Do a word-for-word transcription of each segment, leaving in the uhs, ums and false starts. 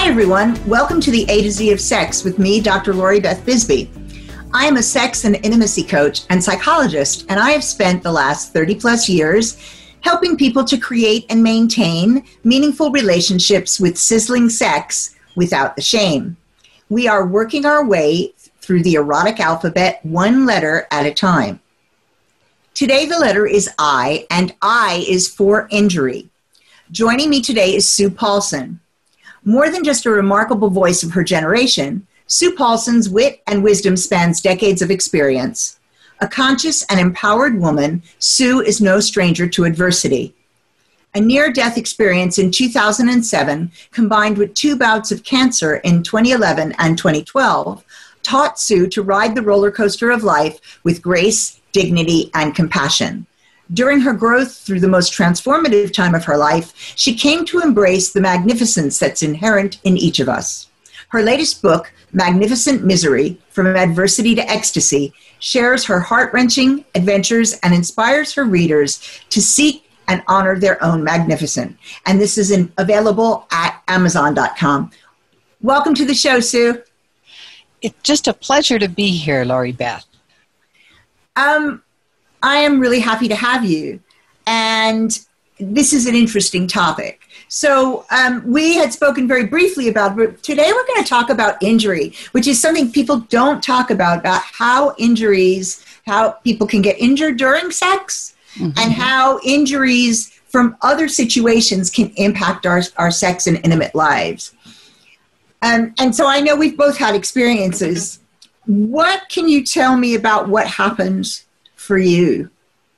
everyone. Welcome to the A to Z of Sex with me, Doctor Lori Beth Bisbee. I am a sex and intimacy coach and psychologist, and I have spent the last thirty plus years helping people to create and maintain meaningful relationships with sizzling sex without the shame. We are working our way through the erotic alphabet one letter at a time. Today the letter is I, and I is for injury. Joining me today is Sue Paulson. More than just a remarkable voice of her generation, Sue Paulson's wit and wisdom spans decades of experience. A conscious and empowered woman, Sue is no stranger to adversity. A near-death experience in two thousand seven, combined with two bouts of cancer in twenty eleven and twenty twelve, taught Sue to ride the roller coaster of life with grace, dignity, and compassion. During her growth through the most transformative time of her life, she came to embrace the magnificence that's inherent in each of us. Her latest book, Magnificent Misery, From Adversity to Ecstasy, shares her heart-wrenching adventures and inspires her readers to seek and honor their own magnificent. And this is in, available at amazon dot com. Welcome to the show, Sue. It's just a pleasure to be here, Lori Beth. Um, I am really happy to have you. And this is an interesting topic. So um, we had spoken very briefly about, but today we're going to talk about injury, which is something people don't talk about, about how injuries, how people can get injured during sex, mm-hmm. and how injuries from other situations can impact our, our sex and intimate lives. Um, and so I know we've both had experiences. What can you tell me about what happened for you?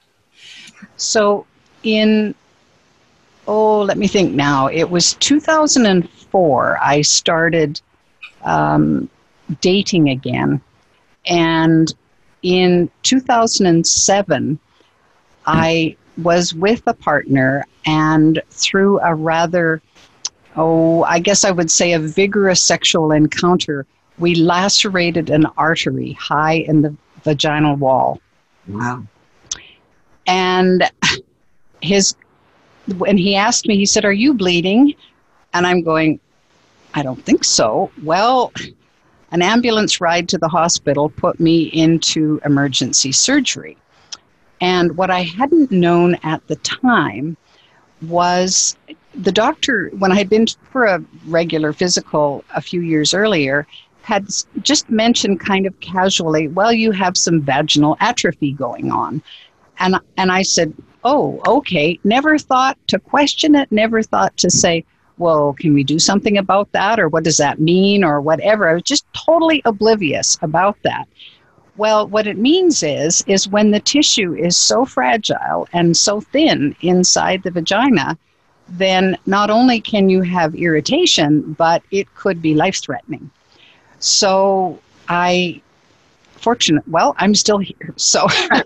So in, oh, let me think now. It was two thousand four, I started um, dating again. And in two thousand seven, I was with a partner, and through a rather, oh, I guess I would say a vigorous sexual encounter, we lacerated an artery high in the vaginal wall. Wow. And his, when he asked me, he said, "Are you bleeding?" And I'm going, "I don't think so." Well, an ambulance ride to the hospital put me into emergency surgery. And what I hadn't known at the time was the doctor, when I had been for a regular physical a few years earlier, had just mentioned kind of casually, "Well, you have some vaginal atrophy going on." And and I said, "Oh, okay." Never thought to question it, never thought to say, "Well, can we do something about that?" or "What does that mean?" or whatever. I was just totally oblivious about that. Well, what it means is, is when the tissue is so fragile and so thin inside the vagina, then not only can you have irritation, but it could be life-threatening. So I, fortunate, well, I'm still here, so.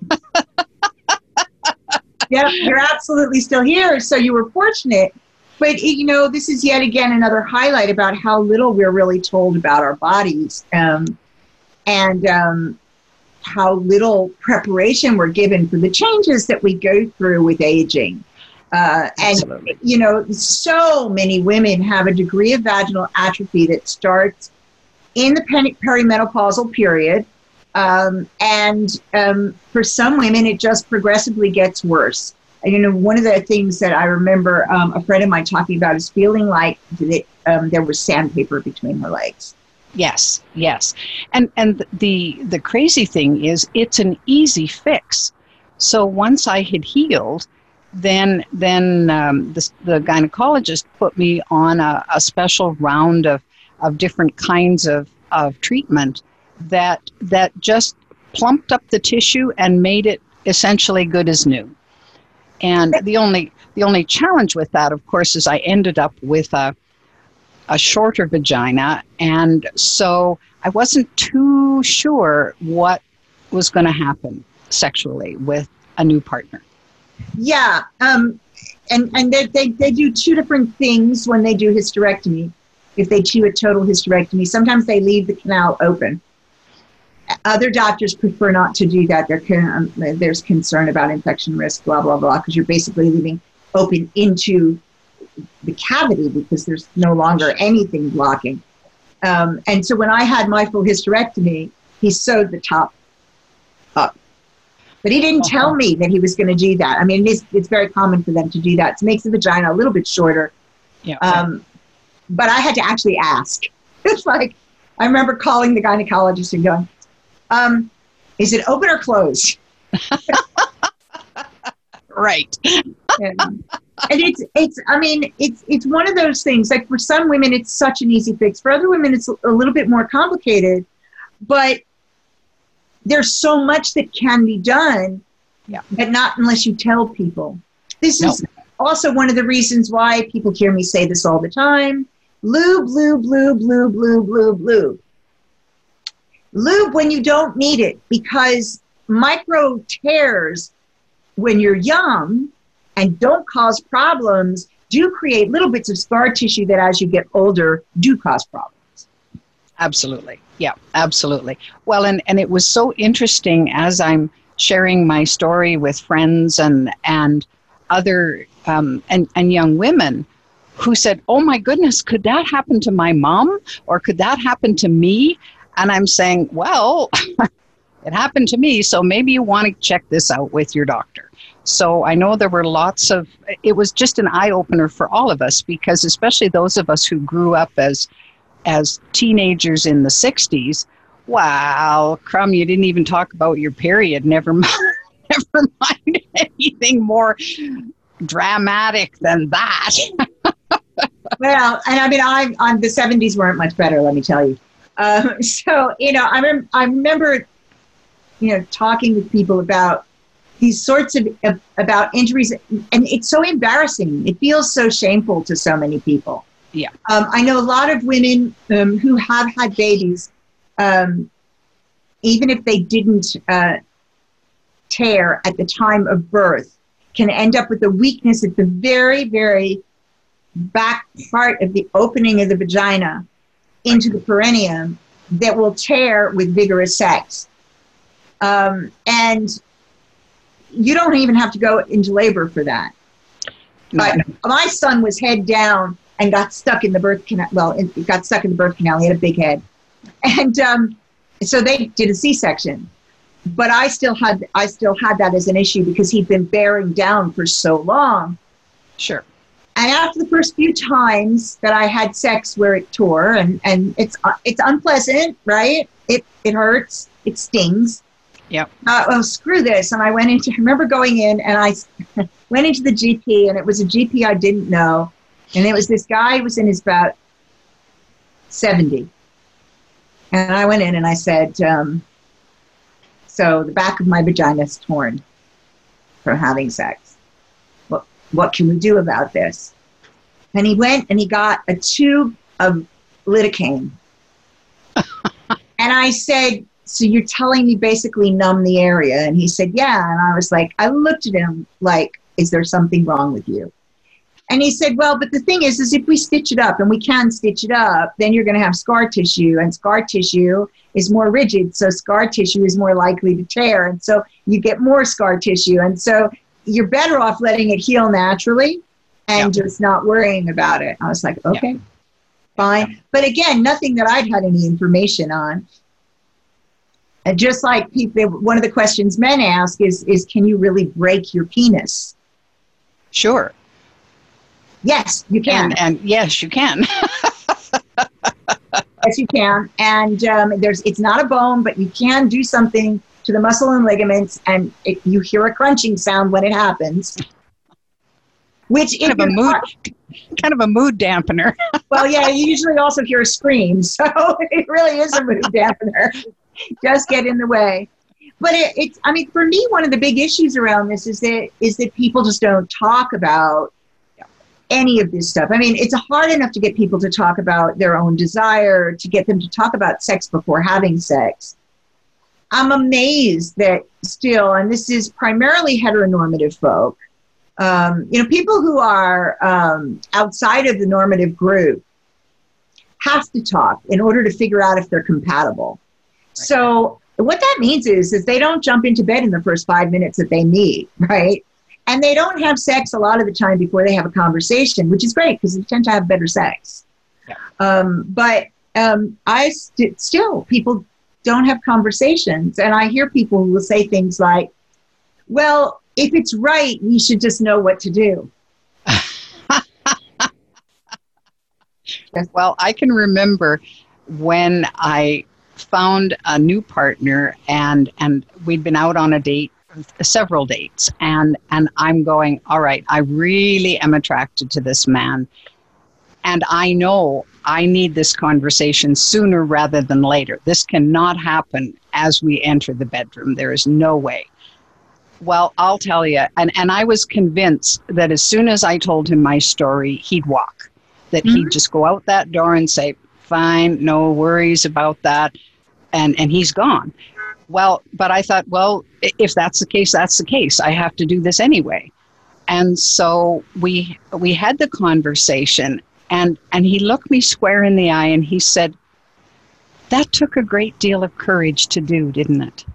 Yeah, you're absolutely still here, so you were fortunate. But, you know, this is yet again another highlight about how little we're really told about our bodies, um, and um, how little preparation we're given for the changes that we go through with aging. Uh, and, Absolutely. You know, so many women have a degree of vaginal atrophy that starts in the peri- perimenopausal period. Um, and um, for some women, it just progressively gets worse. And, you know, one of the things that I remember um, a friend of mine talking about is feeling like that, um, there was sandpaper between her legs. Yes, yes. And and the the crazy thing is it's an easy fix. So once I had healed, then then um, the, the gynecologist put me on a, a special round of, of different kinds of, of treatment that that just plumped up the tissue and made it essentially good as new. And the only the only challenge with that, of course, is I ended up with a a shorter vagina, and so I wasn't too sure what was going to happen sexually with a new partner. Yeah, um, and and they, they they do two different things when they do hysterectomy. If they do a total hysterectomy, sometimes they leave the canal open. Other doctors prefer not to do that. There can, um, there's concern about infection risk, blah, blah, blah, because you're basically leaving open into the cavity because there's no longer anything blocking. Um, and so when I had my full hysterectomy, he sewed the top up. But he didn't uh-huh. tell me that he was going to do that. I mean, it's, it's very common for them to do that. It makes the vagina a little bit shorter. Yeah. Um, but I had to actually ask. It's like, I remember calling the gynecologist and going, um, is it open or closed? Right. and, and it's, it's, I mean, it's, it's one of those things, like for some women, it's such an easy fix. For other women, it's a little bit more complicated, but there's so much that can be done, yeah. but not unless you tell people. This no. is also one of the reasons why people hear me say this all the time. Lube, lube, lube, lube, lube, lube, lube. Lube when you don't need it, because micro tears when you're young and don't cause problems do create little bits of scar tissue that as you get older do cause problems. Absolutely. Yeah, absolutely. Well, and, and it was so interesting as I'm sharing my story with friends and, and other um, and, and young women who said, oh my goodness, could that happen to my mom? Or could that happen to me? And I'm saying, well, it happened to me, so maybe you want to check this out with your doctor. So I know there were lots of, it was just an eye-opener for all of us, because especially those of us who grew up as as teenagers in the sixties, wow, crumb, you didn't even talk about your period, never mind, never mind anything more dramatic than that. Well, and I mean, I, on the seventies weren't much better, let me tell you. Um, so, you know, I, rem- I remember, you know, talking with people about these sorts of, of, about injuries, and it's so embarrassing. It feels so shameful to so many people. Yeah. Um, I know a lot of women um, who have had babies, um, even if they didn't uh, tear at the time of birth, can end up with a weakness at the very, very back part of the opening of the vagina into the perineum that will tear with vigorous sex. Um, and you don't even have to go into labor for that. But my son was head down and got stuck in the birth canal. Well, it got stuck in the birth canal. He had a big head. And um, so they did a C-section. But I still had I still had that as an issue because he'd been bearing down for so long. Sure. And after the first few times that I had sex where it tore, and, and it's uh, it's unpleasant, right? It it hurts. It stings. Yep. Uh, well, screw this. And I went into, I remember going in and I went into the G P, and it was a G P I didn't know. And it was this guy who was in his about seventy. And I went in and I said, um, so the back of my vagina is torn from having sex. What, what can we do about this? And he went and he got a tube of lidocaine. And I said, so you're telling me basically numb the area? And he said, yeah. And I was like, I looked at him like, is there something wrong with you? And he said, well, but the thing is, is if we stitch it up, and we can stitch it up, then you're going to have scar tissue, and scar tissue is more rigid. So scar tissue is more likely to tear. And so you get more scar tissue. And so you're better off letting it heal naturally and yeah. just not worrying about it. I was like, okay, yeah. fine. Yeah. But again, nothing that I'd had any information on. And just like people, one of the questions men ask is, is can you really break your penis? Sure. Yes, you can. And, and yes, you can. Yes, you can. And um, there's, it's not a bone, but you can do something to the muscle and ligaments, and it, you hear a crunching sound when it happens. Which kind of a mood, kind of a mood dampener. Well, yeah, you usually also hear a scream, so it really is a mood dampener. Just get in the way. But it, it's, I mean, for me, one of the big issues around this is that is that people just don't talk about any of this stuff. I mean, it's hard enough to get people to talk about their own desire, to get them to talk about sex before having sex. I'm amazed that still, and this is primarily heteronormative folk, um, you know, people who are um, outside of the normative group have to talk in order to figure out if they're compatible. Right. So what that means is, is they don't jump into bed in the first five minutes that they meet, right? And they don't have sex a lot of the time before they have a conversation, which is great because they tend to have better sex. Yeah. Um, but um, I st- still, people don't have conversations. And I hear people who will say things like, well, if it's right, we should just know what to do. Well, I can remember when I found a new partner and and we'd been out on a date, several dates, and and I'm going, all right, I really am attracted to this man, and I know I need this conversation sooner rather than later. This cannot happen as we enter the bedroom. There is no way. Well, I'll tell you, and, and I was convinced that as soon as I told him my story, he'd walk, that mm-hmm. he'd just go out that door and say, fine, no worries about that, and, and he's gone. Well, but I thought, well, if that's the case, that's the case. I have to do this anyway. And so we we had the conversation, and, and he looked me square in the eye and he said, that took a great deal of courage to do, didn't it?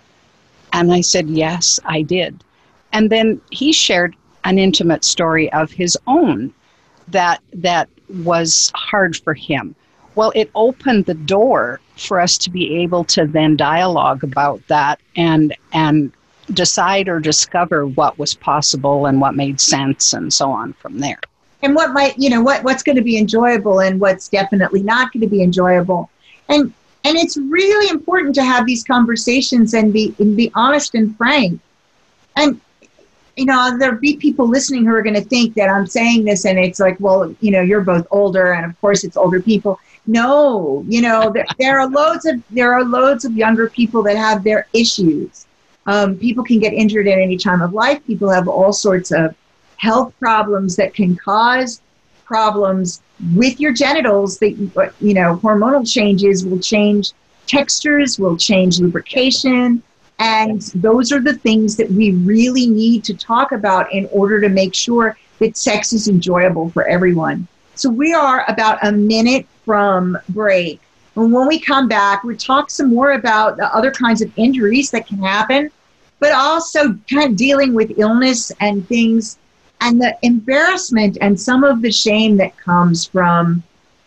And I said, yes, I did. And then he shared an intimate story of his own that that was hard for him. Well, it opened the door for us to be able to then dialogue about that and and decide or discover what was possible and what made sense and so on from there. And what might, you know, what what's going to be enjoyable and what's definitely not going to be enjoyable. And And it's really important to have these conversations and be and be honest and frank. And, you know, there'll be people listening who are going to think that I'm saying this and it's like, well, you know, you're both older and of course it's older people. No, you know, there, there are loads of there are loads of younger people that have their issues. Um, people can get injured at any time of life. People have all sorts of health problems that can cause problems with your genitals. That, you know, hormonal changes will change textures, will change lubrication, and those are the things that we really need to talk about in order to make sure that sex is enjoyable for everyone. So we are about a minute from break. And when we come back, we'll talk some more about the other kinds of injuries that can happen, but also kind of dealing with illness and things and the embarrassment and some of the shame that comes from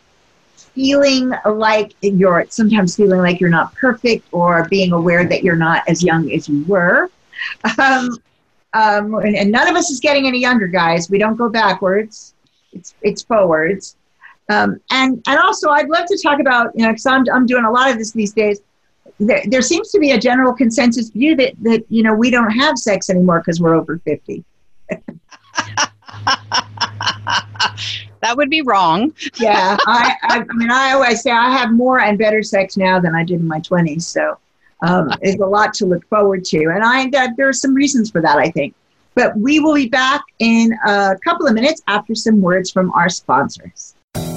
feeling like you're, sometimes feeling like you're not perfect or being aware that you're not as young as you were. Um, um, and, and none of us is getting any younger, guys. We don't go backwards. It's it's forwards. Um, and, and also, I'd love to talk about, you know, because I'm, I'm doing a lot of this these days. There, there seems to be a general consensus view that, that you know, we don't have sex anymore because we're over fifty. That would be wrong. Yeah, I, I, I mean, I always say I have more and better sex now than I did in my twenties. So um, there's a lot to look forward to. And I uh, there are some reasons for that, I think. But we will be back in a couple of minutes after some words from our sponsors.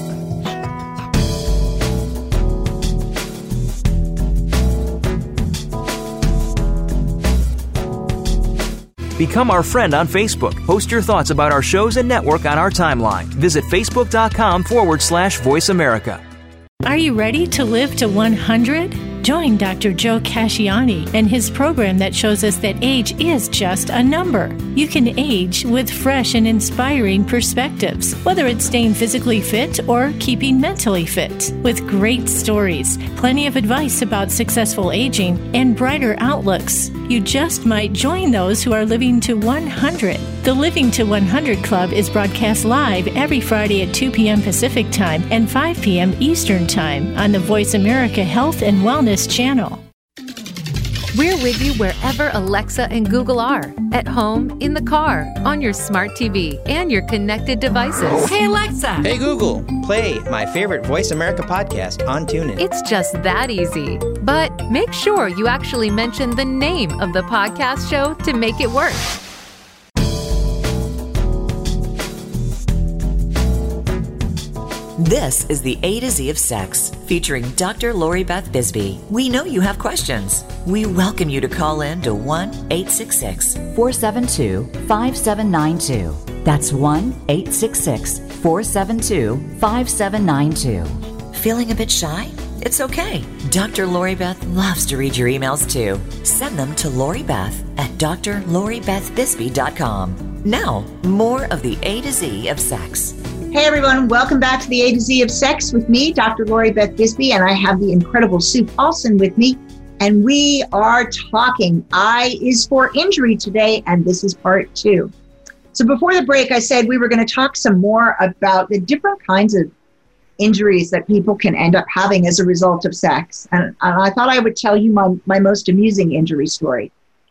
Become our friend on Facebook. Post your thoughts about our shows and network on our timeline. Visit facebook.com forward slash Voice America. Are you ready to live to one hundred? Join Doctor Joe Casciani and his program that shows us that age is just a number. You can age with fresh and inspiring perspectives, whether it's staying physically fit or keeping mentally fit. With great stories, plenty of advice about successful aging, and brighter outlooks. You just might join those who are living to one hundred. The Living to one hundred Club is broadcast live every Friday at two p.m. Pacific Time and five p.m. Eastern Time on the Voice America Health and Wellness channel. We're with you wherever Alexa and Google are. At home, in the car, on your smart T V, and your connected devices. Hey, Alexa. Hey, Google. Play my favorite Voice America podcast on TuneIn. It's just that easy. But make sure you actually mention the name of the podcast show to make it work. This is the A to Z of Sex, featuring Doctor Lori Beth Bisbee. We know you have questions. We welcome you to call in to one eight six six, four seven two, five seven nine two. That's one eight six six, four seven two, five seven nine two. Feeling a bit shy? It's okay. Doctor Lori Beth loves to read your emails too. Send them to Lori Beth at d r lori beth bisbee dot com. Now, more of the A to Z of sex. Hey everyone, welcome back to the A to Z of Sex with me, Doctor Lori Beth Bisbee, and I have the incredible Sue Paulson with me, and we are talking I is for injury today, and this is part two. So before the break, I said we were going to talk some more about the different kinds of injuries that people can end up having as a result of sex, and, and I thought I would tell you my, my most amusing injury story.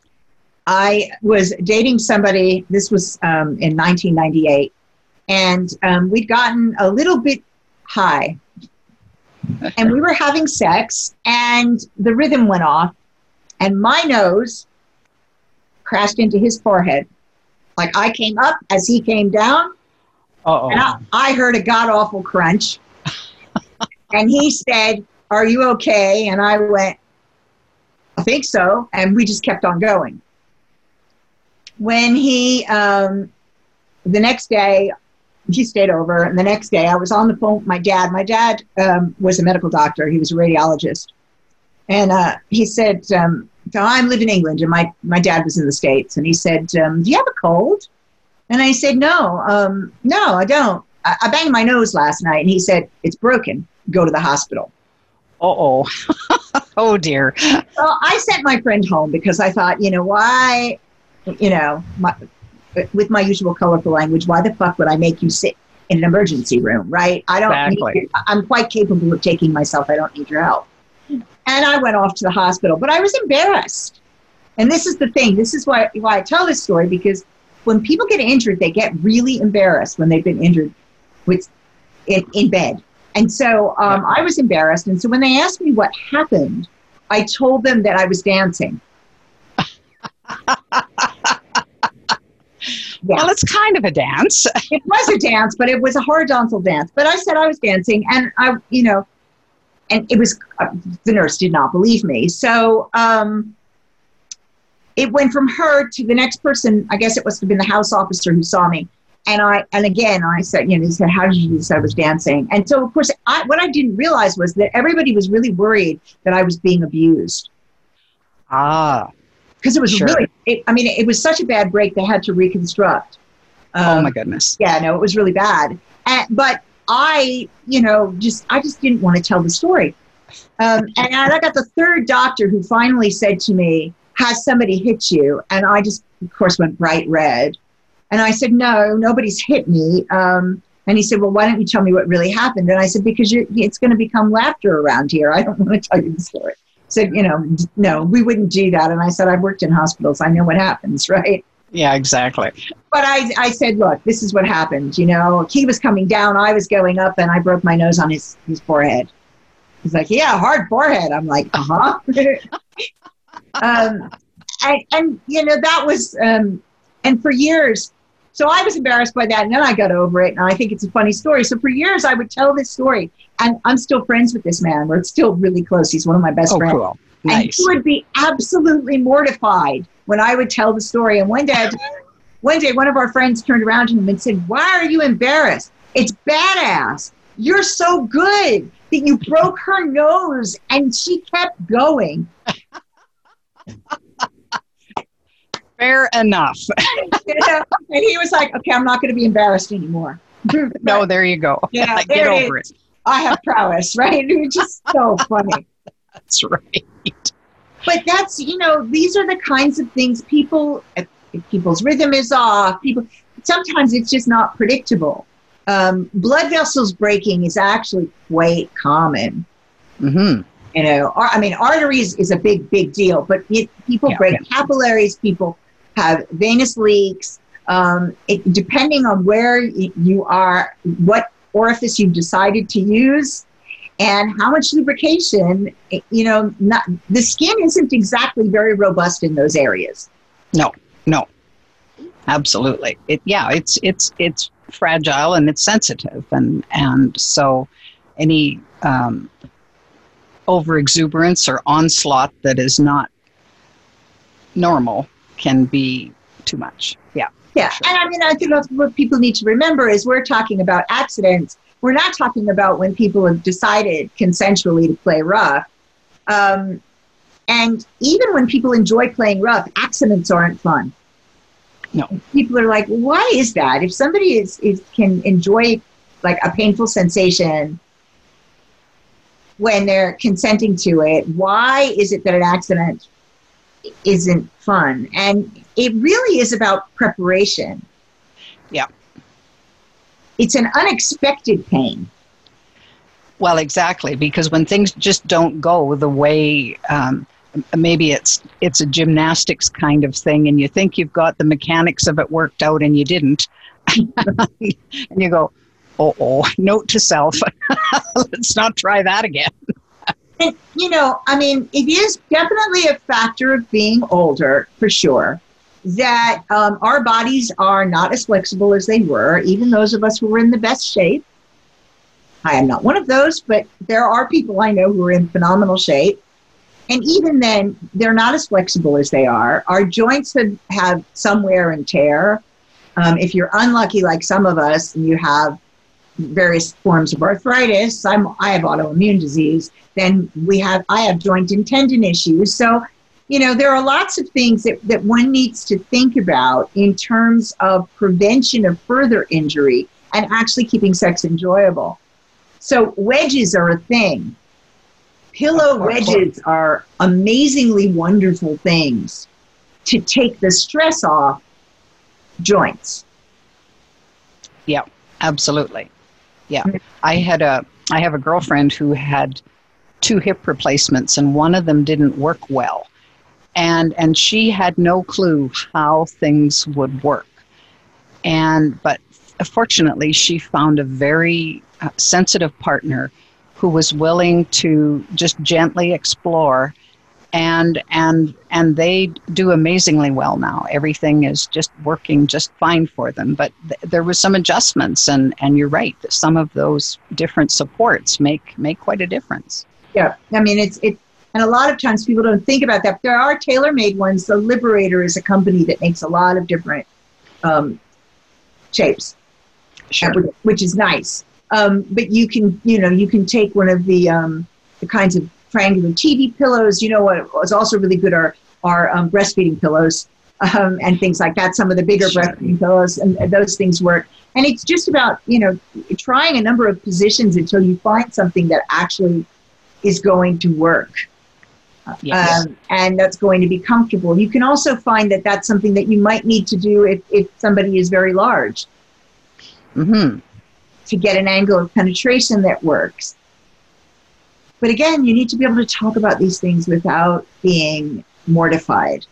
I was dating somebody, this was um, in nineteen ninety-eight, and um, we'd gotten a little bit high, and we were having sex, and the rhythm went off, and my nose crashed into his forehead. Like I came up as he came down, Uh-oh. and I, I heard a god-awful crunch, and he said, "Are you okay?" And I went, "I think so," and we just kept on going. When he, um, the next day, he stayed over, and the next day I was on the phone with my dad. My dad um, was a medical doctor. He was a radiologist. And uh, he said, um, so I'm living in England, and my, my dad was in the States. And he said, um, do you have a cold? And I said, no, um, no, I don't. I, I banged my nose last night. And he said, it's broken. Go to the hospital. Uh-oh. Oh, dear. So I sent my friend home because I thought, you know, why, you know, my, with my usual colorful language, why the fuck would I make you sit in an emergency room, right? I don't exactly. need, I'm quite capable of taking myself. I don't need your help. And I went off to the hospital, but I was embarrassed. And this is the thing. This is why, why I tell this story, because when people get injured, they get really embarrassed when they've been injured with in, in bed. And so um, yeah. I was embarrassed. And so when they asked me what happened, I told them that I was dancing. Yeah. Well, it's kind of a dance. It was a dance, but it was a horizontal dance. But I said I was dancing, and I, you know, and it was, uh, the nurse did not believe me. So um, it went from her to the next person. I guess it must have been the house officer who saw me. And I, and again, I said, you know, he said, how did you do this? I was dancing. And so, of course, I, what I didn't realize was that everybody was really worried that I was being abused. Ah. Because it was sure. really, it, I mean, it was such a bad break, they had to reconstruct. Um, oh, my goodness. Yeah, no, it was really bad. And, but I, you know, just, I just didn't want to tell the story. Um, and I got the third doctor who finally said to me, has somebody hit you? And I just, of course, went bright red. And I said, no, nobody's hit me. Um, and he said, well, why don't you tell me what really happened? And I said, because you're, it's going to become laughter around here. I don't want to tell you the story. Said, you know, no, we wouldn't do that. And I said, I've worked in hospitals. I know what happens, right? Yeah, exactly. But I, I said, look, this is what happened. You know, he was coming down, I was going up, and I broke my nose on his, his forehead. He's like, yeah, hard forehead. I'm like, uh-huh. um, and, and, you know, that was, um, and for years, so I was embarrassed by that, and then I got over it, and I think it's a funny story. So for years, I would tell this story, and I'm still friends with this man. We're still really close. He's one of my best oh, friends. Cool. Nice. And he would be absolutely mortified when I would tell the story. And one day, one day, one of our friends turned around to him and said, why are you embarrassed? It's badass. You're so good that you broke her nose, and she kept going. Fair enough. You know? And he was like, okay, I'm not going to be embarrassed anymore. No, there you go. Yeah, Get over it. I have prowess, right? It was just so funny. That's right. But that's, you know, these are the kinds of things people, if people's rhythm is off, people, sometimes it's just not predictable. Um, blood vessels breaking is actually quite common. Mm-hmm. You know, or, I mean, arteries is a big, big deal, but it, people yeah, break yeah. capillaries, people have venous leaks. Um, it, depending on where you are, what orifice you've decided to use, and how much lubrication, you know, not, the skin isn't exactly very robust in those areas. No, no, absolutely. It, yeah, it's it's it's fragile and it's sensitive, and and so any um, over exuberance or onslaught that is not normal can be too much. Yeah. Yeah, sure. and I mean, I think what people need to remember is we're talking about accidents. we're not talking about when people have decided consensually to play rough. Um, and even when people enjoy playing rough, accidents aren't fun. No. People are like, why is that? If somebody is, is can enjoy like a painful sensation when they're consenting to it, why is it that an accident isn't fun? And it really is about preparation. Yeah. It's an unexpected pain. Well, exactly, because when things just don't go the way, um, maybe it's it's a gymnastics kind of thing, and you think you've got the mechanics of it worked out, and you didn't. And you go, oh, note to self, let's not try that again. And, you know, I mean, it is definitely a factor of being older, for sure, that um, our bodies are not as flexible as they were, even those of us who were in the best shape. I am not one of those, but there are people I know who are in phenomenal shape. And even then, they're not as flexible as they are. Our joints have, have some wear and tear. Um, if you're unlucky, like some of us, and you have various forms of arthritis, I'm, I have autoimmune disease, then we have, I have joint and tendon issues. So, you know, there are lots of things that, that one needs to think about in terms of prevention of further injury and actually keeping sex enjoyable. So wedges are a thing. Pillow wedges are amazingly wonderful things to take the stress off joints. Yeah, absolutely. Yeah. I had a, I have a girlfriend who had two hip replacements, and one of them didn't work well. And, and she had no clue how things would work. And, but fortunately she found a very uh, sensitive partner who was willing to just gently explore, and, and, and they do amazingly well now. Everything is just working just fine for them. But th- there was some adjustments, and, and you're right, that some of those different supports make, make quite a difference. Yeah, I mean, it's, it, and a lot of times people don't think about that. There are tailor-made ones. The Liberator is a company that makes a lot of different um, shapes, Sure. which is nice. Um, but you can, you know, you can take one of the um, the kinds of triangular T V pillows. You know what is also really good are are um, breastfeeding pillows um, and things like that. Some of the bigger Sure. breastfeeding pillows, and, and those things work. And it's just about, you know, trying a number of positions until you find something that actually is going to work. Yes. Um, and that's going to be comfortable. You can also find that that's something that you might need to do if, if somebody is very large. Mm-hmm. To get an angle of penetration that works. But again, you need to be able to talk about these things without being mortified.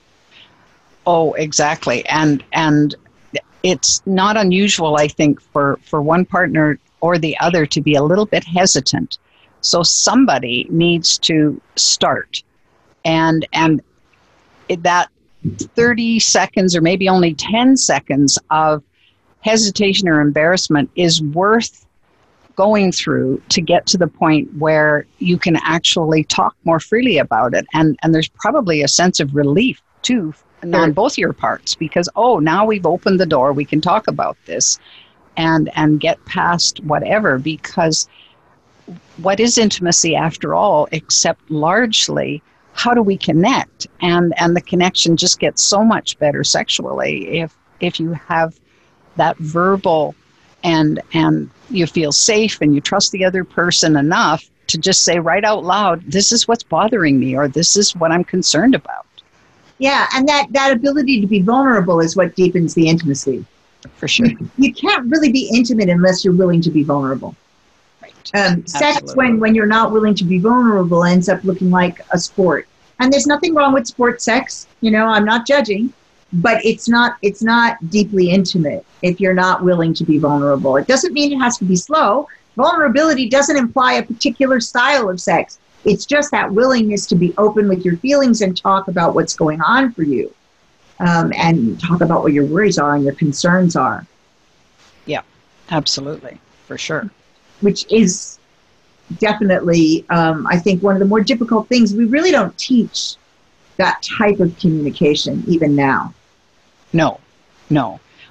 Oh, exactly. And and it's not unusual, I think, for, for one partner or the other to be a little bit hesitant. So somebody needs to start. And and it, that thirty seconds or maybe only ten seconds of hesitation or embarrassment is worth going through to get to the point where you can actually talk more freely about it. And, and there's probably a sense of relief, too, on both your parts, because, oh, now we've opened the door, we can talk about this and, and get past whatever, because what is intimacy after all, except largely, how do we connect? And, and the connection just gets so much better sexually if, if you have that verbal, and and you feel safe and you trust the other person enough to just say right out loud, this is what's bothering me, or this is what I'm concerned about. Yeah, and that, that ability to be vulnerable is what deepens the intimacy. For sure. You, you can't really be intimate unless you're willing to be vulnerable. Right. Um, sex, Absolutely. when, when you're not willing to be vulnerable, ends up looking like a sport. And there's nothing wrong with sport sex. You know, I'm not judging. But it's not it's not deeply intimate if you're not willing to be vulnerable. It doesn't mean it has to be slow. Vulnerability doesn't imply a particular style of sex. It's just that willingness to be open with your feelings and talk about what's going on for you, um, and talk about what your worries are and your concerns are. Yeah, absolutely, for sure. Which is definitely, um, I think, one of the more difficult things. We really don't teach that type of communication even now. No, no.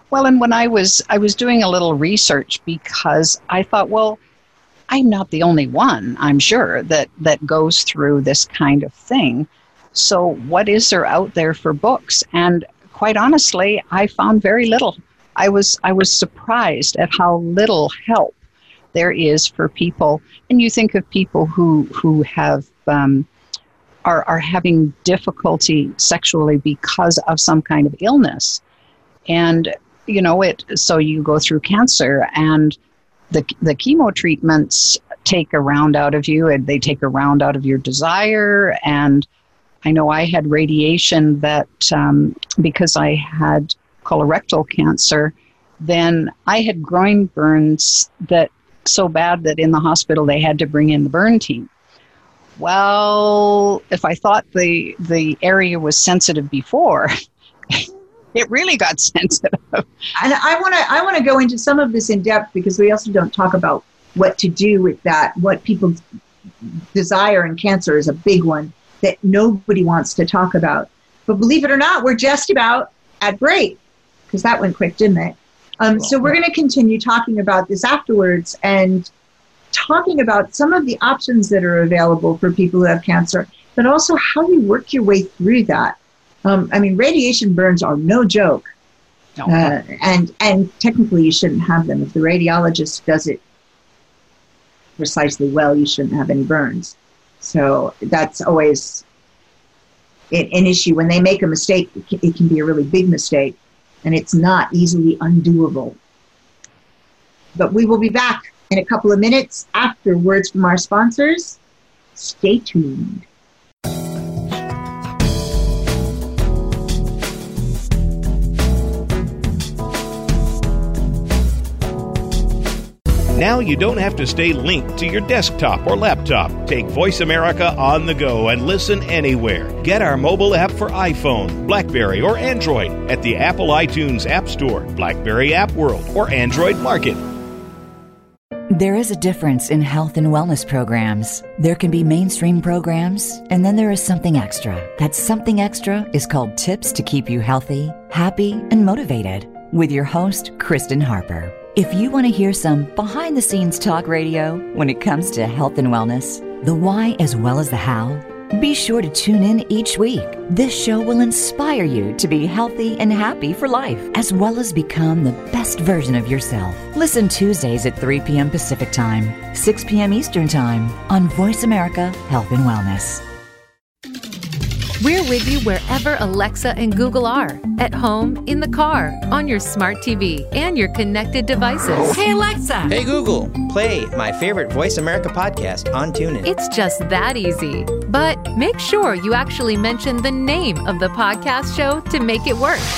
Well, and when I was I was doing a little research because I thought, well, I'm not the only one, I'm sure, that, that goes through this kind of thing. So what is there out there for books? And quite honestly, I found very little. I was I was surprised at how little help there is for people. And you think of people who who have um, are are having difficulty sexually because of some kind of illness, and you know it. So you go through cancer, and the the chemo treatments take a round out of you, and they take a round out of your desire. And I know I had radiation that um, because I had colorectal cancer, then I had groin burns that so bad that in the hospital they had to bring in the burn team. Well, if I thought the the area was sensitive before, it really got sensitive. And I want to I want to go into some of this in depth because we also don't talk about what to do with that. What people desire in cancer is a big one that nobody wants to talk about. But believe it or not, we're just about at break because that went quick, didn't it? Um, so we're going to continue talking about this afterwards and talking about some of the options that are available for people who have cancer, but also how you work your way through that. Um, I mean, radiation burns are no joke. No. Uh, and, and technically you shouldn't have them. If the radiologist does it precisely well, you shouldn't have any burns. So that's always an issue. When they make a mistake, it can be a really big mistake. And it's not easily undoable. But we will be back in a couple of minutes after words from our sponsors. Stay tuned. Now you don't have to stay linked to your desktop or laptop. Take Voice America on the go and listen anywhere. Get our mobile app for iPhone, BlackBerry, or Android at the Apple iTunes App Store, BlackBerry App World, or Android Market. There is a difference in health and wellness programs. There can be mainstream programs, and then there is something extra. That something extra is called Tips to Keep You Healthy, Happy, and Motivated with your host, Kristen Harper. If you want to hear some behind-the-scenes talk radio when it comes to health and wellness, the why as well as the how, be sure to tune in each week. This show will inspire you to be healthy and happy for life, as well as become the best version of yourself. Listen Tuesdays at three p.m. Pacific Time, six p.m. Eastern Time on Voice America Health and Wellness. We're with you wherever Alexa and Google are. At home, in the car, on your smart T V, and your connected devices. Hey, Alexa! Hey, Google. Play my favorite Voice America podcast on TuneIn. It's just that easy. But make sure you actually mention the name of the podcast show to make it work.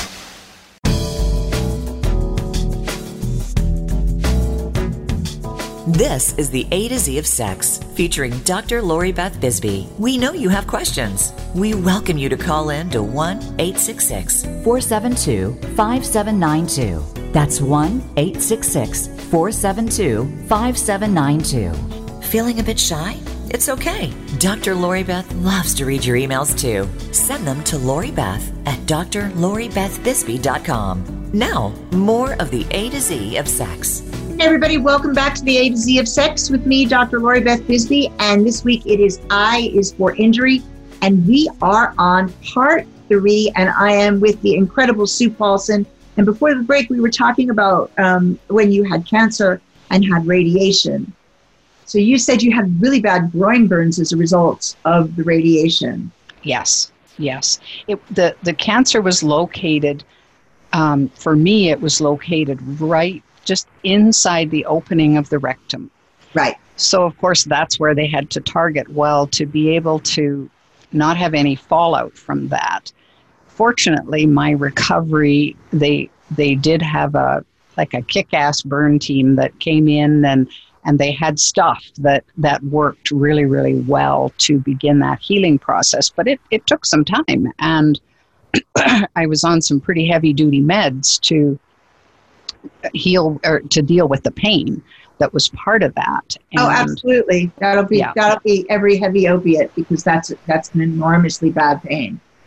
This is the A to Z of Sex, featuring Doctor Lori Beth Bisbee. We know you have questions. We welcome you to call in to one eight six six, four seven two, five seven nine two. That's one eight six six, four seven two, five seven nine two. Feeling a bit shy? It's okay. Doctor Lori Beth loves to read your emails too. Send them to Lori Beth at d r lori beth bisbee dot com. Now, more of the A to Z of Sex. Hey everybody, welcome back to the A to Z of Sex with me, Doctor Lori Beth Bisbee. And this week it is I is for Injury. And we are on part three. And I am with the incredible Sue Paulson. And before the break, we were talking about um, when you had cancer and had radiation. So you said you had really bad groin burns as a result of the radiation. Yes, yes. It, the, the cancer was located, um, for me, it was located right just inside the opening of the rectum. Right. So, of course, that's where they had to target well to be able to not have any fallout from that. Fortunately, my recovery, they they did have a like a kick-ass burn team that came in and and they had stuff that, that worked really, really well to begin that healing process. But it, it took some time, and I was on some pretty heavy-duty meds to heal or to deal with the pain that was part of that. And oh, absolutely. That'll be yeah. that'll be every heavy opiate because that's that's an enormously bad pain. Yeah,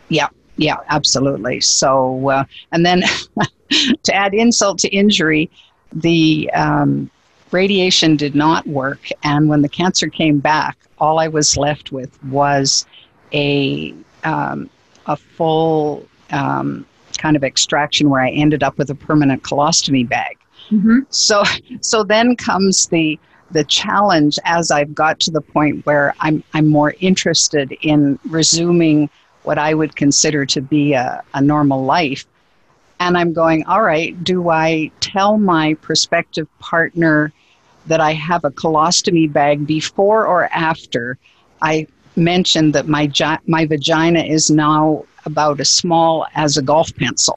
Yeah, absolutely. So, uh, and then to add insult to injury, the um, radiation did not work. And when the cancer came back, all I was left with was a um, a full um, kind of extraction where I ended up with a permanent colostomy bag. Mm-hmm. So, so then comes the the challenge as I've got to the point where I'm I'm more interested in resuming what I would consider to be a, a normal life. And I'm going, all right, do I tell my prospective partner that I have a colostomy bag before or after I mentioned that my gi- my vagina is now about as small as a golf pencil?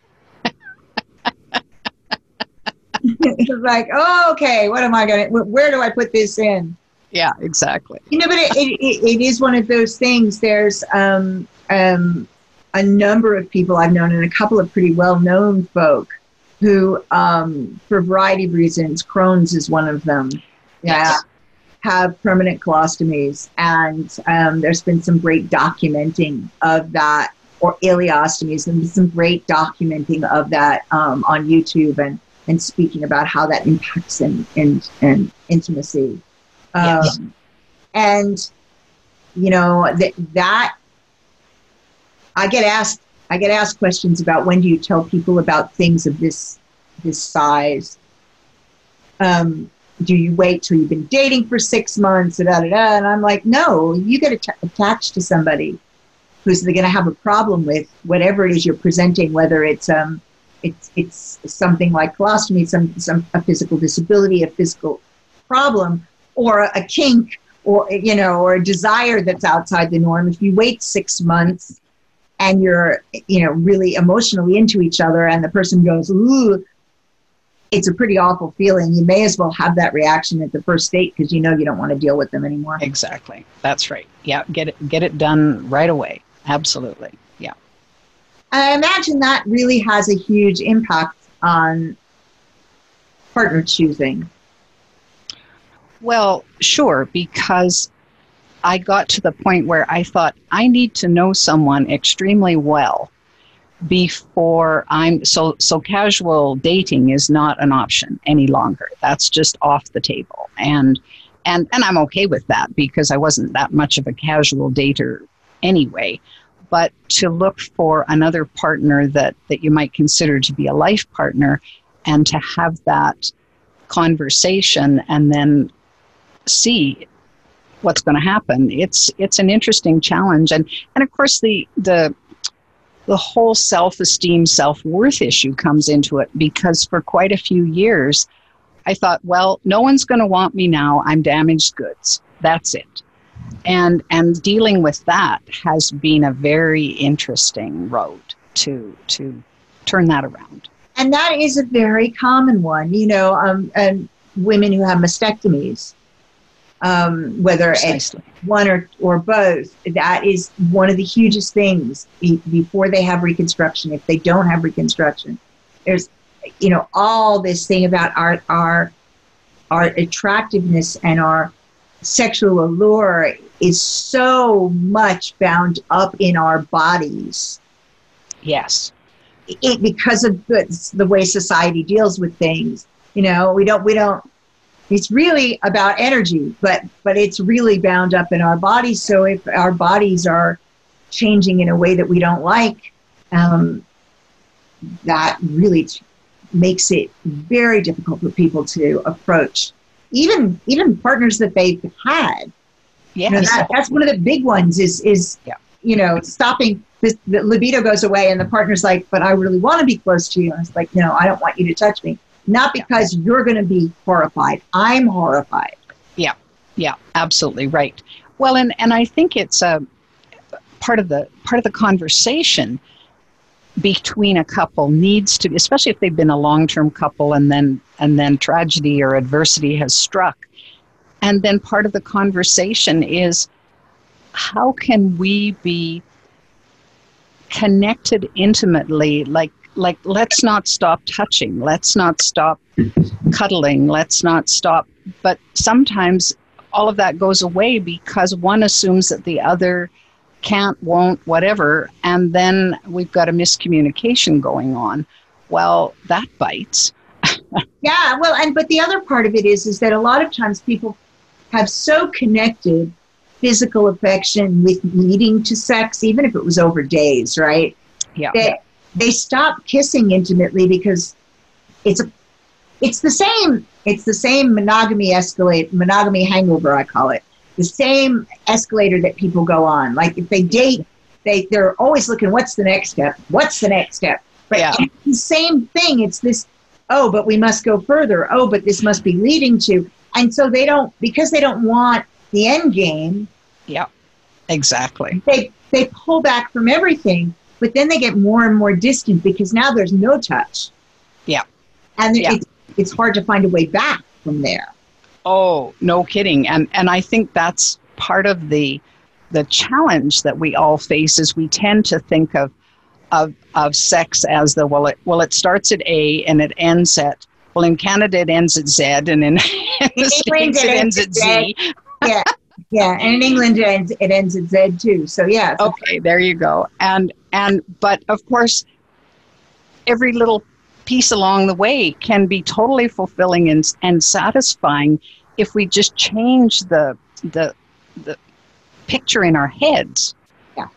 It's like, oh, okay, what am I going to, where do I put this in? Yeah, exactly. You know, but it, it, it is one of those things. There's um, um, a number of people I've known and a couple of pretty well-known folk who, um, for a variety of reasons, Crohn's is one of them, yeah, yes. have permanent colostomies. And um, there's been some great documenting of that, or ileostomies, and some great documenting of that um, on YouTube and, and speaking about how that impacts in, in, in intimacy. Um, yes. And, you know, that, that I get asked, I get asked questions about when do you tell people about things of this, this size? Um, do you wait till you've been dating for six months? Da, da, da, and I'm like, no, you get att- attached to somebody who's going to have a problem with whatever it is you're presenting, whether it's, um, it's, it's something like colostomy, some, some, a physical disability, a physical problem, or a kink, or, you know, or a desire that's outside the norm. If you wait six months and you're, you know, really emotionally into each other and the person goes, ooh, it's a pretty awful feeling. You may as well have that reaction at the first date because you know you don't want to deal with them anymore. Exactly. That's right. Yeah, get it, get it done right away. Absolutely. Yeah. I imagine that really has a huge impact on partner choosing. Well, sure, because I got to the point where I thought I need to know someone extremely well before I'm, so, so casual dating is not an option any longer. That's just off the table. And, and, and I'm okay with that because I wasn't that much of a casual dater anyway. But to look for another partner that, that you might consider to be a life partner and to have that conversation and then see what's going to happen. It's it's an interesting challenge, and and of course the the the whole self-esteem, self-worth issue comes into it because for quite a few years I thought, well, no one's going to want me now. I'm damaged goods. That's it. And and dealing with that has been a very interesting road to to turn that around. And that is a very common one, you know, um, and women who have mastectomies. Um, whether Precisely. It's one or, or both, that is one of the hugest things be, before they have reconstruction. If they don't have reconstruction, there's, you know, all this thing about our, our, our attractiveness and our sexual allure is so much bound up in our bodies. Yes. It, because of the, the way society deals with things, you know, we don't, we don't, it's really about energy, but, but it's really bound up in our bodies. So if our bodies are changing in a way that we don't like, um, that really t- makes it very difficult for people to approach, even, even partners that they've had. Yes. You know, that, that's one of the big ones is, is, yeah. you know, stopping this, the libido goes away and the partner's like, but I really want to be close to you. And it's like, no, I don't want you to touch me. Not because you're going to be horrified. I'm horrified. Yeah, yeah, absolutely right. Well, and, and I think it's a part of the part of the conversation between a couple needs to, especially if they've been a long-term couple and then and then tragedy or adversity has struck. And then part of the conversation is how can we be connected intimately, like Like, let's not stop touching. Let's not stop cuddling. Let's not stop. But sometimes all of that goes away because one assumes that the other can't, won't, whatever, and then we've got a miscommunication going on. Well, that bites. Yeah, well, and but the other part of it is, is that a lot of times people have so connected physical affection with leading to sex, even if it was over days, right? Yeah. That they stop kissing intimately because it's a, it's the same, it's the same monogamy escalate, monogamy hangover, I call it. The same escalator that people go on. Like if they date, they, they're always looking, what's the next step? What's the next step? But yeah. It's the same thing. It's this, oh, but we must go further. Oh, but this must be leading to. And so they don't, because they don't want the end game. Yeah, exactly. They they pull back from everything, but then they get more and more distant because now there's no touch. Yeah. And yeah. It's, it's hard to find a way back from there. Oh, no kidding. And and I think that's part of the the challenge that we all face is we tend to think of of of sex as the, well, it, well, it starts at A and it ends at, well, in Canada it ends at Z, and in, in the States it ends at Z. Yeah, yeah, and in England it ends, it ends at Z too. So yeah. Okay, there you go. And and but of course, every little piece along the way can be totally fulfilling and and satisfying if we just change the the the picture in our heads. Yeah,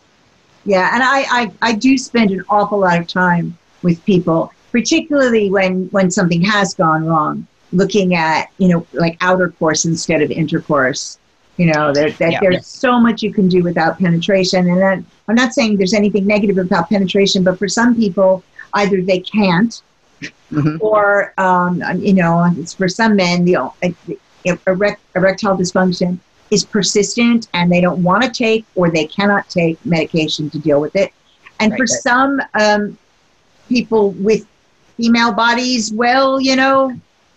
yeah, and I I, I do spend an awful lot of time with people, particularly when when something has gone wrong, looking at, you know, like outer course instead of intercourse. You know, there, that yeah, there's yeah. so much you can do without penetration. And then, I'm not saying there's anything negative about penetration, but for some people, either they can't, mm-hmm. or, um, you know, it's for some men, the erect, erectile dysfunction is persistent and they don't want to take or they cannot take medication to deal with it. And right, for right. some um, people with female bodies, well, you know,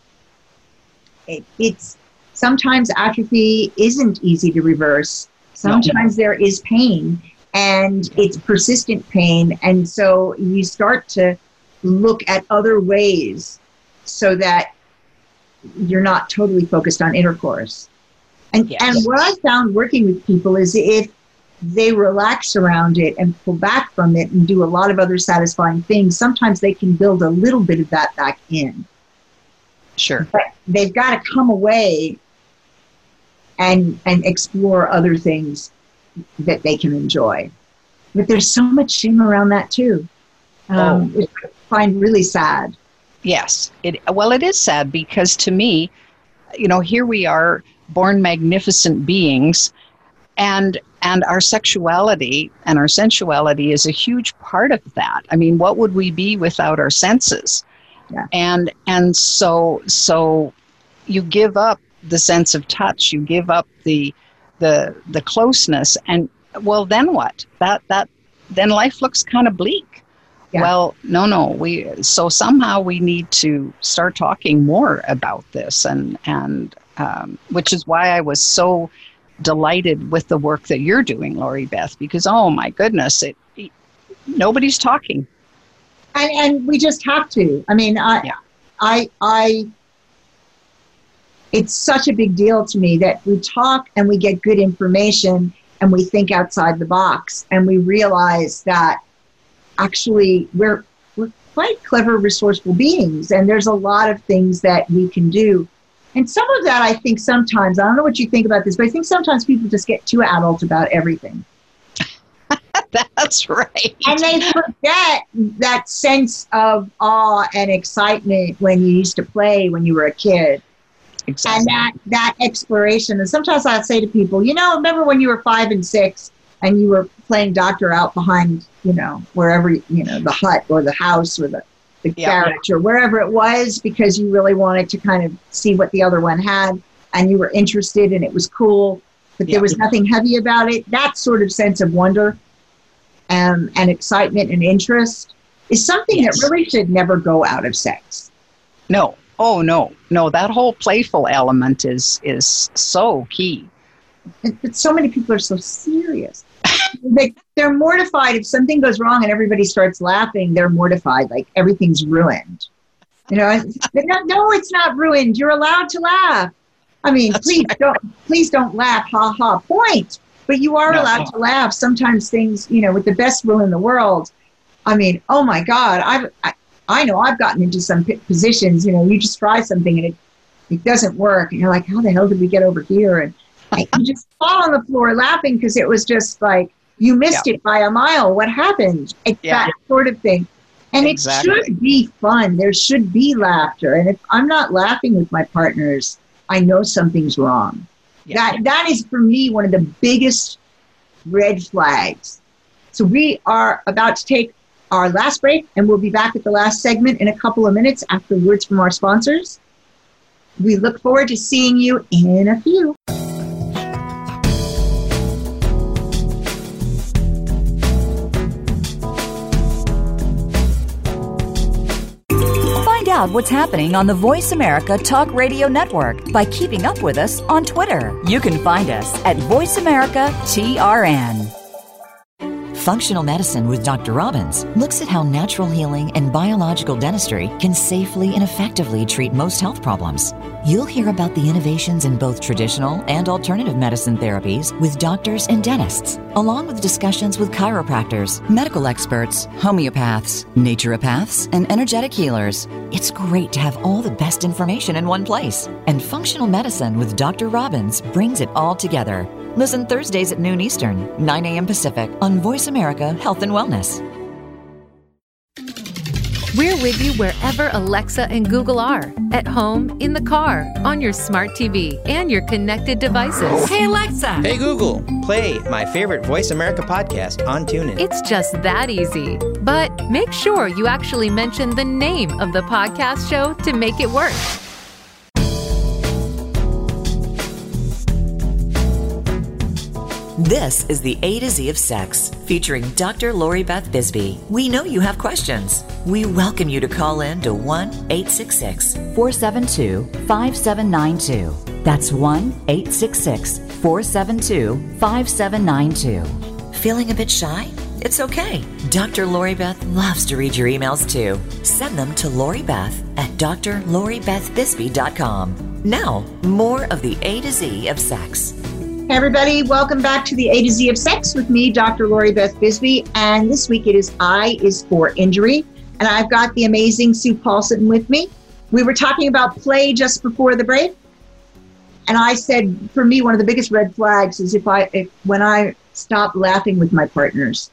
it, it's sometimes atrophy isn't easy to reverse. Sometimes no. there is pain and it's persistent pain. And so you start to look at other ways so that you're not totally focused on intercourse. And, yes. and what I found working with people is if they relax around it and pull back from it and do a lot of other satisfying things, sometimes they can build a little bit of that back in. Sure. But they've got to come away and and explore other things that they can enjoy. But there's so much shame around that too. Um, oh. Which I find really sad. Yes. It, well, it is sad because to me, you know, here we are born magnificent beings, and and our sexuality and our sensuality is a huge part of that. I mean, what would we be without our senses? Yeah. And and so so you give up the sense of touch, you give up the the the closeness, and well, then what? That that then life looks kind of bleak. Yeah. Well, no, no. We so somehow we need to start talking more about this, and and um, which is why I was so delighted with the work that you're doing, Lori Beth, because oh my goodness, it, it nobody's talking, and and we just have to. I mean, I yeah. I I. It's such a big deal to me that we talk and we get good information and we think outside the box and we realize that actually we're we're quite clever, resourceful beings, and there's a lot of things that we can do. And some of that, I think sometimes, I don't know what you think about this, but I think sometimes people just get too adult about everything. That's right. And they forget that sense of awe and excitement when you used to play when you were a kid. Exactly. And that, that exploration. And sometimes I say to people, you know, remember when you were five and six and you were playing doctor out behind, you know, wherever, you know, the hut or the house or the, the yeah. garage or wherever it was, because you really wanted to kind of see what the other one had and you were interested and it was cool, but yeah. there was nothing heavy about it. That sort of sense of wonder um, and excitement and interest is something yes. that really should never go out of sex. No. Oh, no, no, that whole playful element is is so key. But so many people are so serious. they, they're mortified if something goes wrong and everybody starts laughing. They're mortified, like everything's ruined. You know, no, no, it's not ruined. You're allowed to laugh. I mean, That's please right. don't, please don't laugh. Ha ha. Point. But you are No. allowed to laugh. Sometimes things, you know, with the best will in the world, I mean, oh my God, I've, I, I know I've gotten into some p- positions, you know, you just try something and it, it doesn't work. And you're like, how the hell did we get over here? And you just fall on the floor laughing because it was just like, you missed Yeah. it by a mile. What happened? It's Yeah. that sort of thing. And Exactly. it should be fun. There should be laughter. And if I'm not laughing with my partners, I know something's wrong. Yeah. That That is, for me, one of the biggest red flags. So we are about to take our last break, and we'll be back at the last segment in a couple of minutes after words from our sponsors. We look forward to seeing you in a few. Find out what's happening on the Voice America Talk Radio Network by keeping up with us on Twitter. You can find us at Voice America T R N. Functional Medicine with Doctor Robbins looks at how natural healing and biological dentistry can safely and effectively treat most health problems. You'll hear about the innovations in both traditional and alternative medicine therapies with doctors and dentists, along with discussions with chiropractors, medical experts, homeopaths, naturopaths, and energetic healers. It's great to have all the best information in one place. And Functional Medicine with Doctor Robbins brings it all together. Listen Thursdays at noon Eastern, nine a.m. Pacific on Voice America Health and Wellness. We're with you wherever Alexa and Google are. At home, in the car, on your smart T V, and your connected devices. Hey, Alexa. Hey, Google, play my favorite Voice America podcast on TuneIn. It's just that easy. But make sure you actually mention the name of the podcast show to make it work. This is the A to Z of Sex, featuring Doctor Lori Beth Bisbee. We know you have questions. We welcome you to call in to one eight six six, four seven two, five seven nine two. That's one eight six six, four seven two, five seven nine two. Feeling a bit shy? It's okay. Doctor Lori Beth loves to read your emails too. Send them to Lori Beth at d r lori beth bisbee dot com. Now, more of the A to Z of Sex. Hey everybody, welcome back to the A to Z of Sex with me, Doctor Lori Beth Bisbee. And this week it is I is for Injury. And I've got the amazing Sue Paulson with me. We were talking about play just before the break. And I said, for me, one of the biggest red flags is if I, if, when I stop laughing with my partners.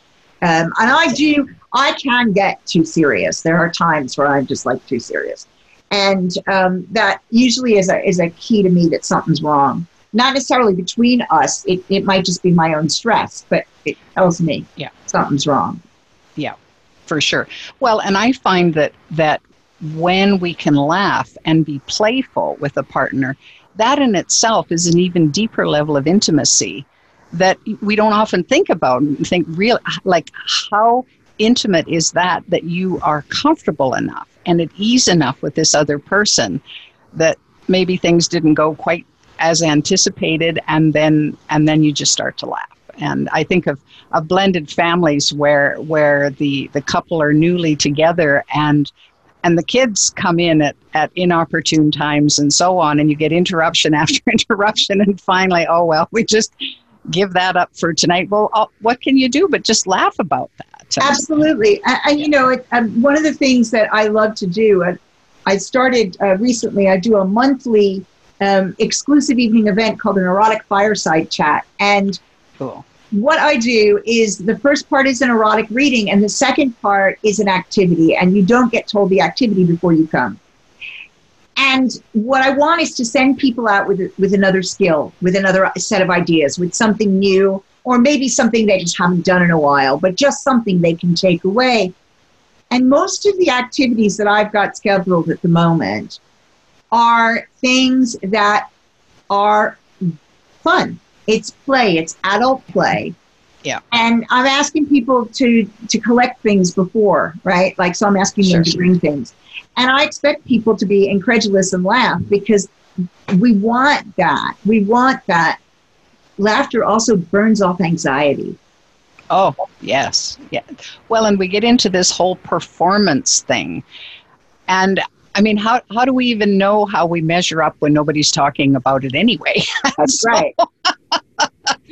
Um, and I do, I can get too serious. There are times where I'm just like too serious. And um, that usually is a, is a key to me that something's wrong. Not necessarily between us. It, it might just be my own stress, but it tells me Yeah. something's wrong. Yeah, for sure. Well, and I find that that when we can laugh and be playful with a partner, that in itself is an even deeper level of intimacy that we don't often think about and think real, like how intimate is that, that you are comfortable enough and at ease enough with this other person that maybe things didn't go quite as anticipated, and then and then you just start to laugh. And I think of, of blended families where where the, the couple are newly together and and the kids come in at, at inopportune times and so on, and you get interruption after interruption, and finally, oh well, we just give that up for tonight. Well, uh, what can you do but just laugh about that? Absolutely. And, and you know, it, um, one of the things that I love to do, uh, I started uh, recently, I do a monthly Um, exclusive evening event called an erotic fireside chat. And Cool. what I do is the first part is an erotic reading and the second part is an activity, and you don't get told the activity before you come. And what I want is to send people out with with another skill, with another set of ideas, with something new, or maybe something they just haven't done in a while, but just something they can take away. And most of the activities that I've got scheduled at the moment are things that are fun. It's play. It's adult play. Yeah. And I'm asking people to, to collect things before, right? Like, so I'm asking Sure. them to bring things. And I expect people to be incredulous and laugh because we want that. We want that. Laughter also burns off anxiety. Oh, yes. Yeah. Well, and we get into this whole performance thing. And I mean, how, how do we even know how we measure up when nobody's talking about it anyway? That's So, right.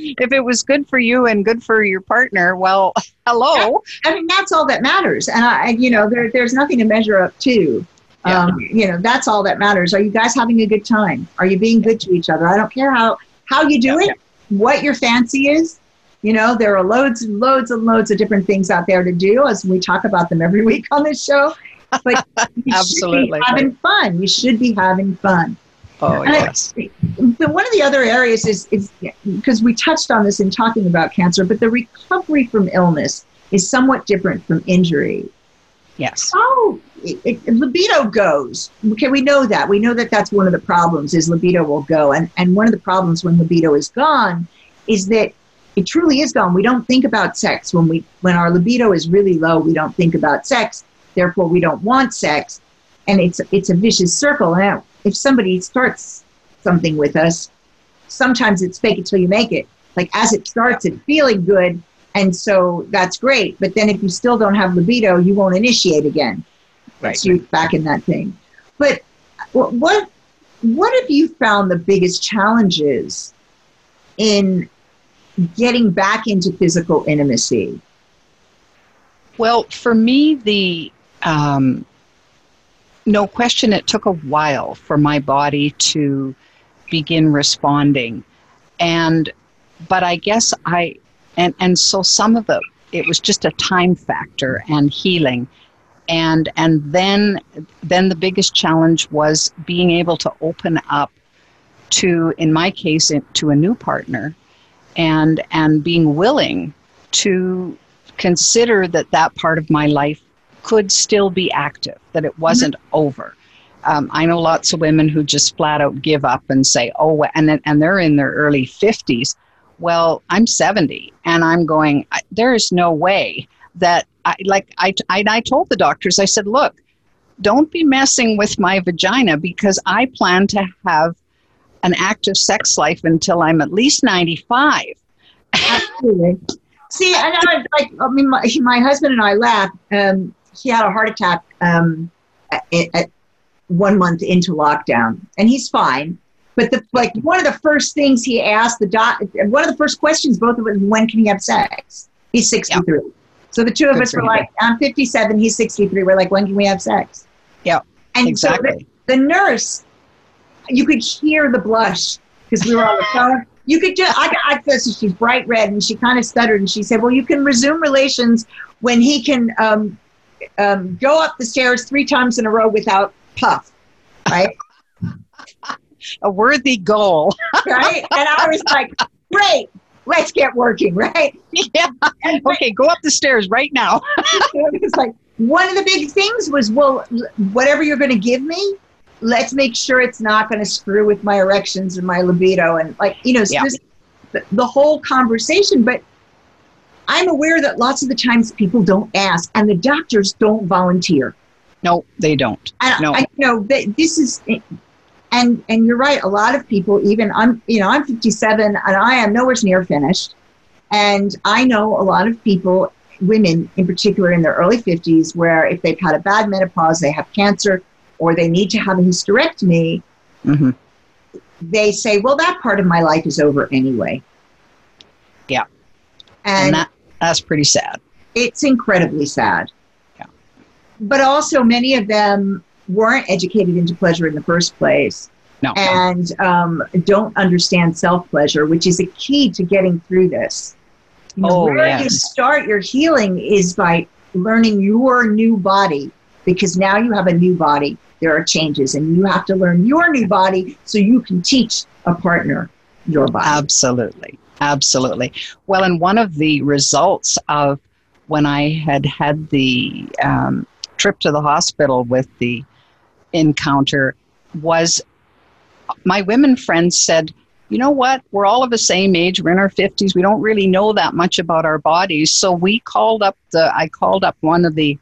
if it was good for you and good for your partner, well, hello. I mean, that's all that matters. And I, you know, there, there's nothing to measure up to. Yeah. Um, you know, that's all that matters. Are you guys having a good time? Are you being good to each other? I don't care how, how you do Yeah. it, what your fancy is. You know, there are loads and loads and loads of different things out there to do, as we talk about them every week on this show. But you Absolutely. should be having fun. You should be having fun. Oh, And yes. I, but one of the other areas is, is because we touched on this in talking about cancer, but the recovery from illness is somewhat different from injury. Yes. How it, it, libido goes. Okay, we know that. We know that that's one of the problems is libido will go. And, and one of the problems when libido is gone is that it truly is gone. We don't think about sex. When we when our libido is really low, we don't think about sex. Therefore, we don't want sex. And it's it's a vicious circle. Now, if somebody starts something with us, sometimes it's fake it till you make it. Like as it starts, it's feeling good. And so that's great. But then if you still don't have libido, you won't initiate again. Right. So you're back in that thing. But what what have you found the biggest challenges in getting back into physical intimacy? Well, for me, the um, no question, it took a while for my body to begin responding, and but I guess I and and so some of it it was just a time factor and healing, and and then then the biggest challenge was being able to open up to, in my case, to a new partner. And and being willing to consider that that part of my life could still be active, that it wasn't mm-hmm. over. Um, I know lots of women who just flat out give up and say, oh, and then, and they're in their early fifties. Well, I'm seventy, and I'm going, there is no way that, I, like I, I, I told the doctors, I said, look, don't be messing with my vagina because I plan to have an active sex life until I'm at least ninety-five. Absolutely. See, I know, like, I mean, my, my husband and I laugh. Um, he had a heart attack um, at, at one month into lockdown, and he's fine. But the like one of the first things he asked the doc, one of the first questions, both of us, when can he have sex? He's sixty-three. Yep. So the two of Good us were him. Like, I'm fifty-seven, he's sixty-three. We're like, when can we have sex? Yeah, and exactly. So the, the nurse, you could hear the blush because we were on the phone. You could just, I, I guess she's bright red, and she kind of stuttered, and she said, well, you can resume relations when he can um, um, go up the stairs three times in a row without puff, right? A worthy goal. Right? And I was like, great, let's get working, right? Yeah. And, okay, go up the stairs right now. It was like, one of the big things was, well, whatever you're going to give me, let's make sure it's not going to screw with my erections and my libido. And like, you know, so yeah. this, the, the whole conversation. But I'm aware that lots of the times people don't ask, and the doctors don't volunteer. No, they don't. And no. I, I know that this is, and and you're right. A lot of people, even I'm, you know, I'm fifty-seven, and I am nowhere near finished. And I know a lot of people, women in particular, in their early fifties, where if they've had a bad menopause, they have cancer, or they need to have a hysterectomy, mm-hmm. they say, well, that part of my life is over anyway. Yeah. And, and that, that's pretty sad. It's incredibly sad. Yeah. But also many of them weren't educated into pleasure in the first place. No. And um, don't understand self-pleasure, which is a key to getting through this. You know, oh, where yes. you start your healing is by learning your new body, because now you have a new body. There are changes, and you have to learn your new body so you can teach a partner your body. Absolutely. Absolutely. Well, and one of the results of when I had had the um, trip to the hospital with the encounter was my women friends said, you know what, we're all of the same age, we're in our fifties, we don't really know that much about our bodies. So we called up the, I called up one of the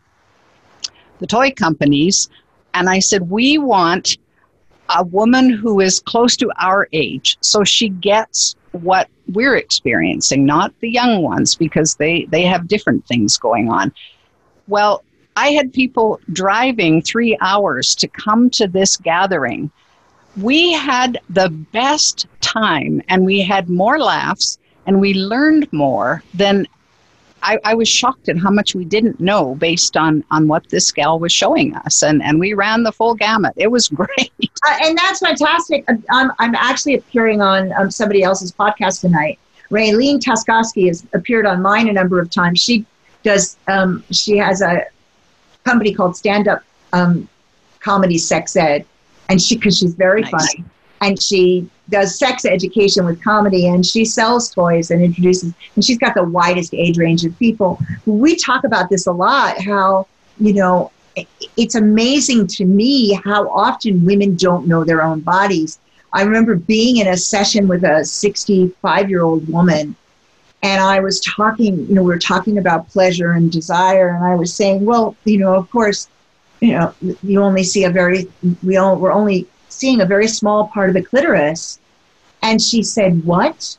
the toy companies, and I said, we want a woman who is close to our age, so she gets what we're experiencing, not the young ones, because they, they have different things going on. Well, I had people driving three hours to come to this gathering. We had the best time, and we had more laughs, and we learned more, then I, I was shocked at how much we didn't know based on, on what this gal was showing us. And, and we ran the full gamut. It was great. Uh, and that's fantastic. I'm, I'm actually appearing on um, somebody else's podcast tonight. Raylene Taskowski has appeared on mine a number of times. She does, um, she has a company called Stand Up um, Comedy Sex Ed. And she, because she's very Nice. funny. And she does sex education with comedy, and she sells toys and introduces, and she's got the widest age range of people. We talk about this a lot, how, you know, it's amazing to me how often women don't know their own bodies. I remember being in a session with a sixty-five-year-old woman, and I was talking, you know, we were talking about pleasure and desire, and I was saying, well, you know, of course, you know, you only see a very, we all, we're only seeing a very small part of the clitoris. And she said, what?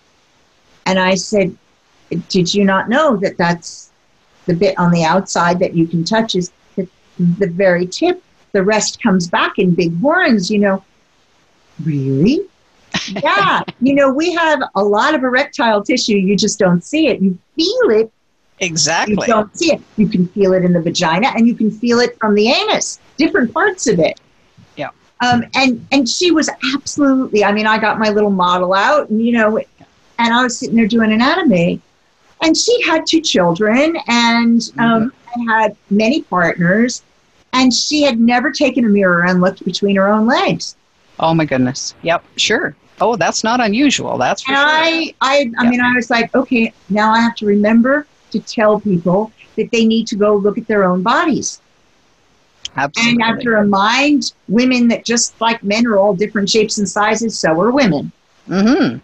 And I said, did you not know that that's the bit on the outside that you can touch is the, the very tip? The rest comes back in big horns, you know. Really? Yeah. You know, we have a lot of erectile tissue. You just don't see it. You feel it. Exactly. You don't see it. You can feel it in the vagina, and you can feel it from the anus, different parts of it. Yeah. Um, and, and she was absolutely, I mean, I got my little model out, and, you know, and I was sitting there doing anatomy, and she had two children, and um, mm-hmm. I had many partners, and she had never taken a mirror and looked between her own legs. Oh my goodness. Yep. Sure. Oh, that's not unusual. That's for and sure. I, I, I Yep. mean, I was like, okay, now I have to remember to tell people that they need to go look at their own bodies. Absolutely. And I have to remind women that just like men are all different shapes and sizes, so are women. Mm-hmm.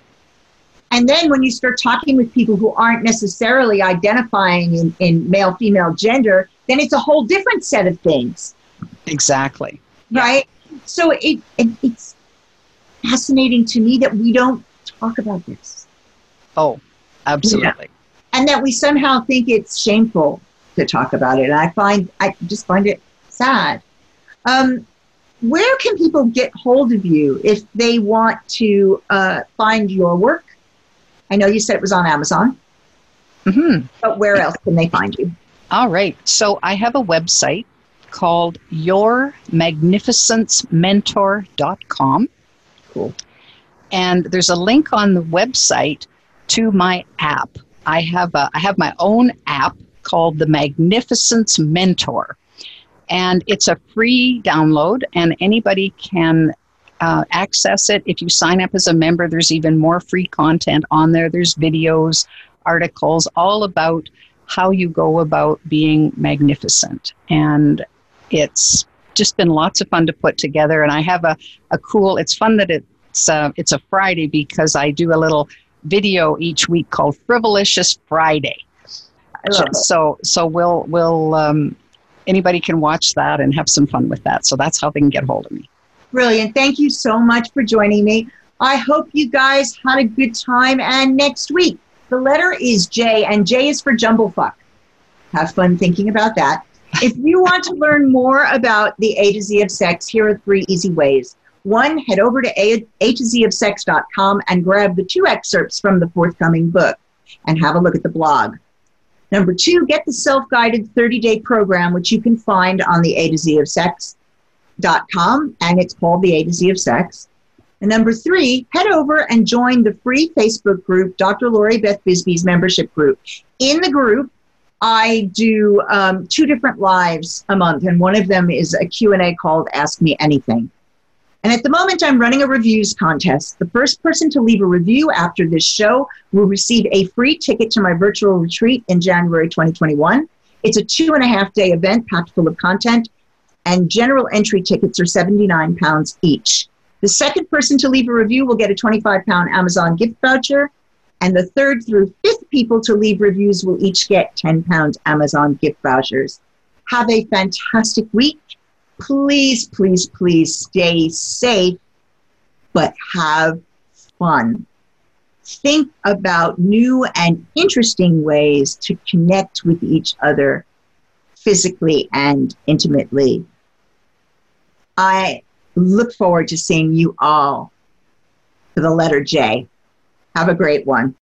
And then when you start talking with people who aren't necessarily identifying in, in male, female gender, then it's a whole different set of things. Exactly. Right? So it, it it's fascinating to me that we don't talk about this. Oh, absolutely. Yeah. And that we somehow think it's shameful to talk about it. And I find, I just find it sad. Um, where can people get hold of you if they want to uh, find your work? I know you said it was on Amazon, Mm-hmm. but where else can they find you? All right. So I have a website called your magnificence mentor dot com. Cool. And there's a link on the website to my app. I have a, I have my own app called the Magnificence Mentor. And it's a free download, and anybody can uh, access it. If you sign up as a member, there's even more free content on there. There's videos, articles, all about how you go about being magnificent. And it's just been lots of fun to put together. And I have a, a cool, it's fun that it's, uh, it's a Friday because I do a little video each week called Frivolicious Friday. I love it. So, so we'll, we'll, um, anybody can watch that and have some fun with that. So that's how they can get hold of me. Brilliant. Thank you so much for joining me. I hope you guys had a good time. And next week, the letter is J, and J is for Jumblefuck. Have fun thinking about that. If you want to learn more about the A to Z of sex, here are three easy ways. One, head over to A, A to Z of sex dot com and grab the two excerpts from the forthcoming book and have a look at the blog. Number two, get the self-guided thirty-day program, which you can find on the A to Z of sex dot com, and it's called the A to Z of Sex. And number three, head over and join the free Facebook group, Doctor Lori Beth Bisbee's membership group. In the group, I do um, two different lives a month, and one of them is a Q and A called Ask Me Anything. And at the moment, I'm running a reviews contest. The first person to leave a review after this show will receive a free ticket to my virtual retreat in January twenty twenty-one. It's a two and a half day event packed full of content, and general entry tickets are seventy-nine pounds each. The second person to leave a review will get a twenty-five pound Amazon gift voucher, and the third through fifth people to leave reviews will each get ten pound Amazon gift vouchers. Have a fantastic week. Please, please, please stay safe, but have fun. Think about new and interesting ways to connect with each other physically and intimately. I look forward to seeing you all for the letter J. Have a great one.